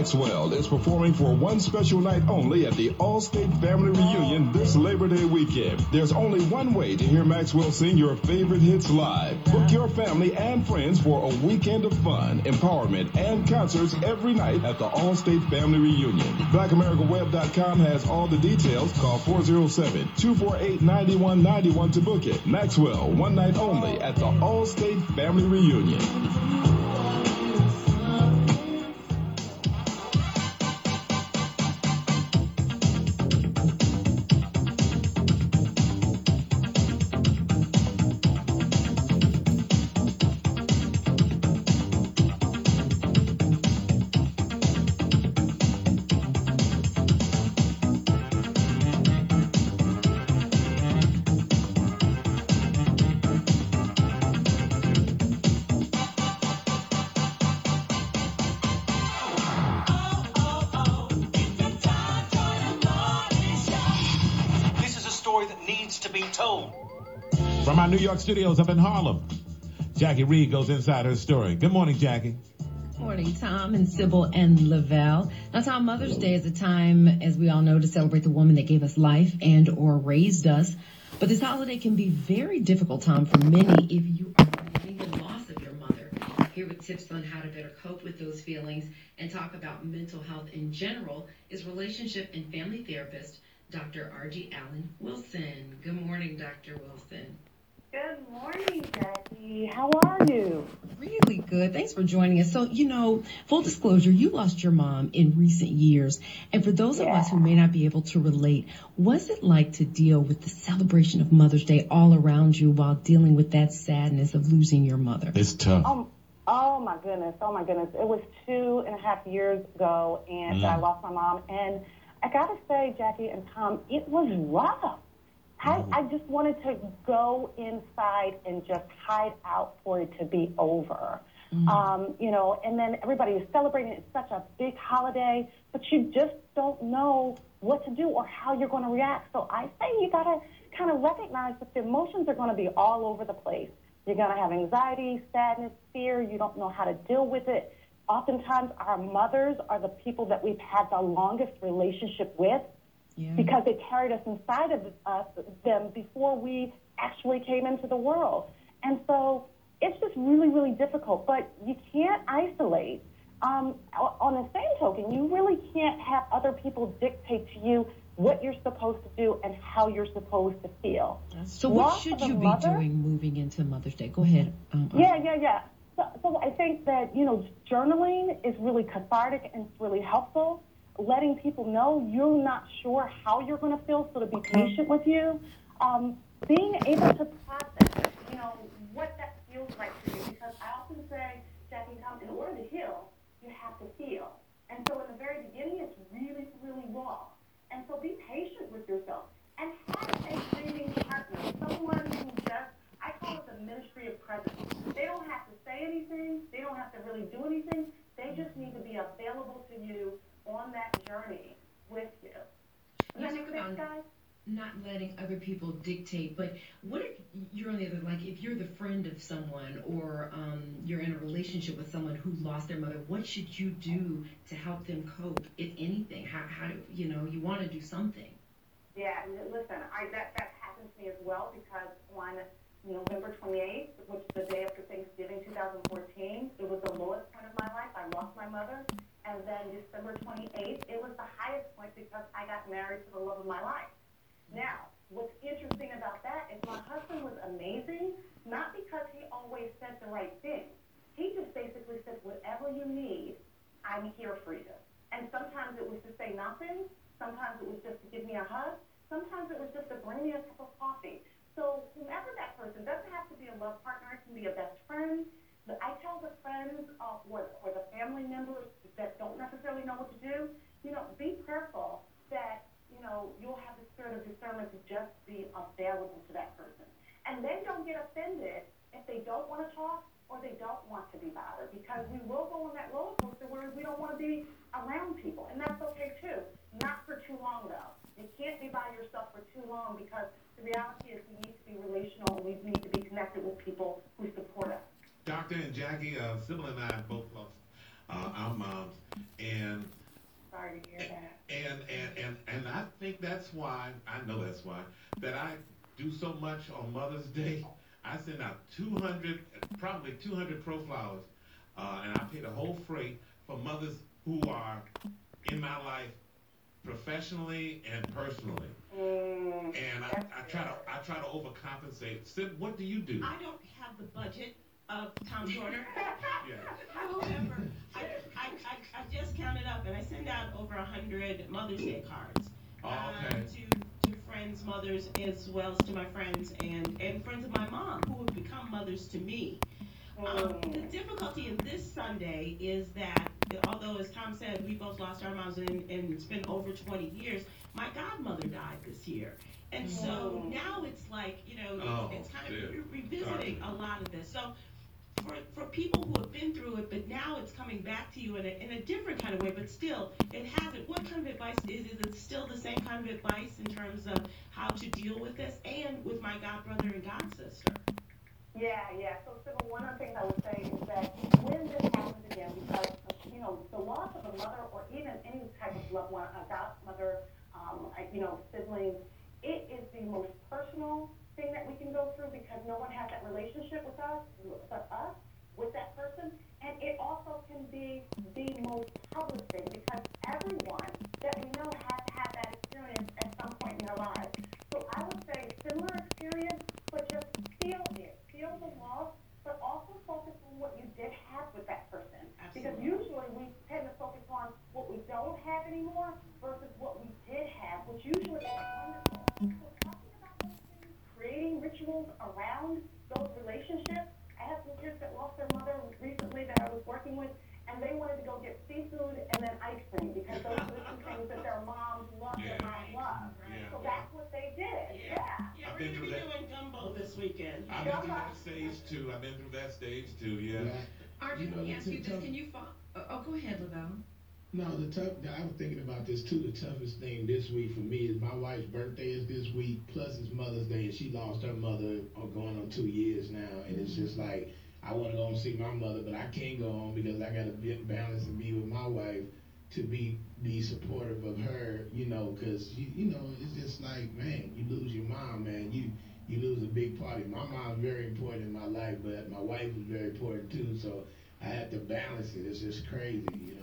Maxwell is performing for one special night only at the Allstate Family Reunion this Labor Day weekend. There's only one way to hear Maxwell sing your favorite hits live. Book your family and friends for a weekend of fun, empowerment, and concerts every night at the Allstate Family Reunion. BlackAmericaWeb.com has all the details. Call 407-248-9191 to book it. Maxwell, one night only at the Allstate Family Reunion. From our New York studios up in Harlem, Jackie Reed goes inside her story. Good morning, Jackie. Morning, Tom and Sybil and Lavelle. Now, Tom, Mother's Day is a time, as we all know, to celebrate the woman that gave us life and or raised us. But this holiday can be very difficult, Tom, for many if you are grieving the loss of your mother. Here with tips on how to better cope with those feelings and talk about mental health in general is relationship and family therapist Dr. R.G. Allen Wilson. Good morning, Dr. Wilson. Good morning, Jackie. How are you? Really good. Thanks for joining us. So, full disclosure, you lost your mom in recent years. And for those of us who may not be able to relate, what's it like to deal with the celebration of Mother's Day all around you while dealing with that sadness of losing your mother? It's tough. Oh my goodness. It was 2.5 years ago, and I lost my mom. And I got to say, Jackie and Tom, it was rough. I just wanted to go inside and just hide out for it to be over. And then everybody is celebrating. It's such a big holiday, but you just don't know what to do or how you're going to react. So I say you got to kind of recognize that the emotions are going to be all over the place. You're going to have anxiety, sadness, fear. You don't know how to deal with it. Oftentimes, our mothers are the people that we've had the longest relationship with. Yeah. Because they carried us inside of them before we actually came into the world. And so it's just really, really difficult. But you can't isolate. On the same token, you really can't have other people dictate to you what you're supposed to do and how you're supposed to feel. So what should you be doing moving into Mother's Day? Go ahead. Yeah. So I think that, journaling is really cathartic and it's really helpful. Letting people know you're not sure how you're going to feel, so to be patient with you. Being able to process, what that feels like to you. Because I often say, Jackie and Tom, in order to heal, you have to feel. And so in the very beginning, it's really, really raw. And so be patient with yourself. And have a grieving partner, someone who just, I call it the ministry of presence. They don't have to say anything. They don't have to really do anything. They just need to be available to you on that journey with you. You talk about not letting other people dictate, but what if you're on the other, like if you're the friend of someone or you're in a relationship with someone who lost their mother, what should you do to help them cope, if anything? How do you want to do something? Yeah, listen, that happened to me as well because on November 28th, which is the day after Thanksgiving 2014, it was the lowest point of my life. I lost my mother. And then December 28th, it was the highest point because I got married to the love of my life. Now, what's interesting about that is my husband was amazing, not because he always said the right thing. He just basically said, whatever you need, I'm here for you. And sometimes it was to say nothing. Sometimes it was just to give me a hug. Sometimes it was just to bring me a cup of coffee. So whomever that person, doesn't have to be a love partner. It can be a best friend. But I tell the friends or the family members that don't necessarily know what to do, be prayerful that, you'll have the spirit of discernment to just be available to that person. And then don't get offended if they don't want to talk or they don't want to be bothered, because we will go on that roller coaster where we don't want to be around people. And that's okay, too. Not for too long, though. You can't be by yourself for too long because the reality is we need to be relational and we need to be connected with people who support us. Doctor and Jackie, Sybil and I both lost our moms, and sorry to hear that. And I think that's why, I know that's why, that I do so much on Mother's Day. I send out 200, probably 200 Pro Flowers, and I pay the whole freight for mothers who are in my life professionally and personally. And I try to overcompensate. Sid, what do you do? I don't have the budget of Tom Joyner. Yeah. However, I just counted up and I send out over 100 Mother's Day cards to friends, mothers, as well as to my friends and friends of my mom who have become mothers to me. The difficulty in this Sunday is that, although as Tom said, we both lost our moms and it's been over 20 years, my godmother died this year. And so now it's like, it's kind of revisiting a lot of this. So for people who have been through it, but now it's coming back to you in a different kind of way, but still, it hasn't. What kind of advice is it still the same kind of advice in terms of how to deal with this and with my godbrother and godsister? Yeah. So, Sybil, one of the things I would say is that when this happens again, because, the loss of a mother or even any type of loved one, a godmother, sibling, it is the most personal thing that we can go through because no one has that relationship with us, with that person. And it also can be the most public thing because everyone that we know has had that experience at some point in their lives. So I would say similar experience, but just feel it. Feel the loss, but also focus on what you did have with that person. Absolutely. Because usually we tend to focus on what we don't have anymore versus what we did have, which usually is wonderful. So talking about those things, creating rituals around those relationships. I have some kids that lost their mother recently that I was working with, and they wanted to go get seafood and then ice cream because those are the two things that their moms loved, their mom loved. Yeah. So that's what they did. Yeah. We're going to be doing gumbo this weekend. I've been through that stage too. Yeah. Arjun, let me ask you this. Can you go ahead, Lavelle. No, I was thinking about this too. The toughest thing this week for me is my wife's birthday is this week, plus it's Mother's Day, and she lost her mother going on 2 years now. And it's just like, I want to go and see my mother, but I can't go on because I got to balance and be with my wife to be supportive of her, because, it's just like, man, you lose your mom, man. You lose a big part. My mom's very important in my life, but my wife is very important too, so I have to balance it. It's just crazy,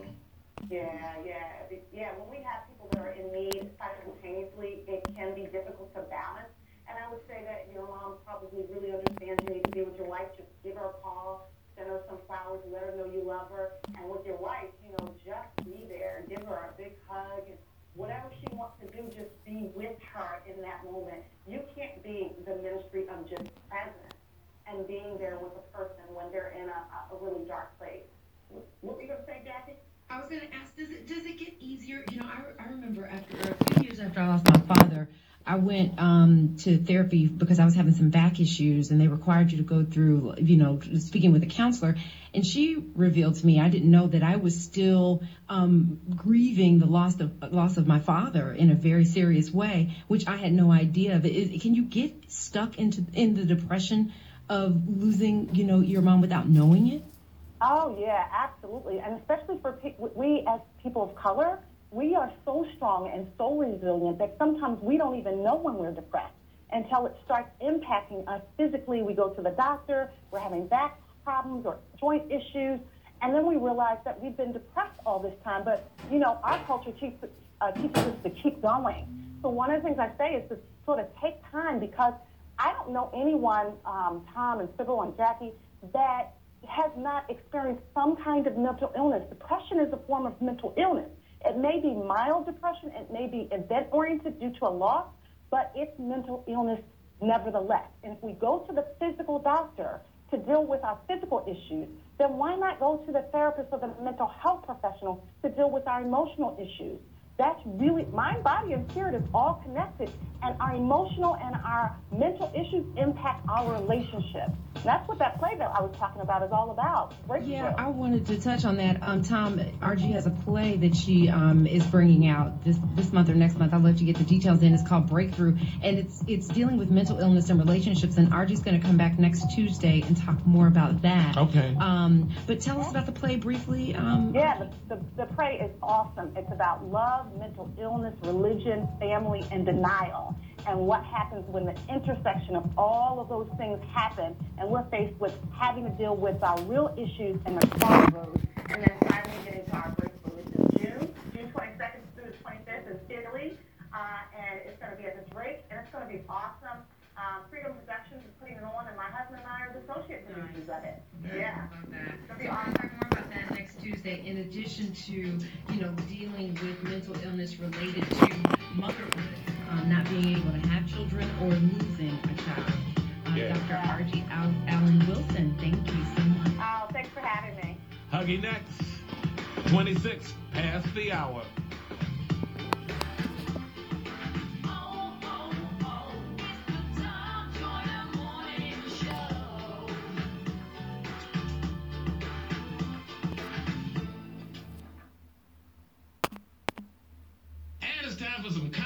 Yeah. When we have people that are in need simultaneously, it can be difficult to balance. And I would say that your mom probably really understands you need to be with your wife. Just give her a call, send her some flowers, let her know you love her. And with your wife, just be there. Give her a big hug. Whatever she wants to do, just be with her in that moment. You can't be the ministry of just presence and being there with a person when they're in a really dark place. What were you going to say, Jackie? I was going to ask, does it get easier? I remember after a few years after I lost my father, I went to therapy because I was having some back issues, and they required you to go through, speaking with a counselor. And she revealed to me, I didn't know that I was still grieving the loss of my father in a very serious way, which I had no idea of. Can you get stuck in the depression of losing, your mom without knowing it? Oh, yeah, absolutely. And especially for we as people of color, we are so strong and so resilient that sometimes we don't even know when we're depressed until it starts impacting us physically. We go to the doctor, we're having back problems or joint issues, and then we realize that we've been depressed all this time. But, our culture teaches us to keep going. So one of the things I say is to sort of take time, because I don't know anyone, Tom and Sybil and Jackie, that has not experienced some kind of mental illness. Depression is a form of mental illness. It may be mild depression, it may be event-oriented due to a loss, but it's mental illness nevertheless. And if we go to the physical doctor to deal with our physical issues, then why not go to the therapist or the mental health professional to deal with our emotional issues? that's really, mind, body, and spirit is all connected, and our emotional and our mental issues impact our relationship. That's what that play that I was talking about is all about. Breakthrough. Yeah, I wanted to touch on that. Tom, RG has a play that she is bringing out this month or next month. I'll let you get the details in. It's called Breakthrough, and it's dealing with mental illness and relationships. And RG's going to come back next Tuesday and talk more about that. Okay. But tell us about the play briefly. Yeah, the play is awesome. It's about love, mental illness, religion, family, and denial, and what happens when the intersection of all of those things happen, and we're faced with having to deal with our real issues and the crossroads, and then finally getting to our breakthrough. It's in June 22nd through the 25th in Italy, and it's going to be at the Drake, and it's going to be awesome. Freedom Productions is putting it on, and my husband and I are the associate producers of it. Yeah. It's going to be awesome. Talk more about that next Tuesday. In addition to, dealing with mental illness related to motherhood, not being able to have children or losing a child. Dr. R.G. Allen Wilson, thank you so much. Oh, thanks for having me. Huggy next, 26 past the hour. And it's time for some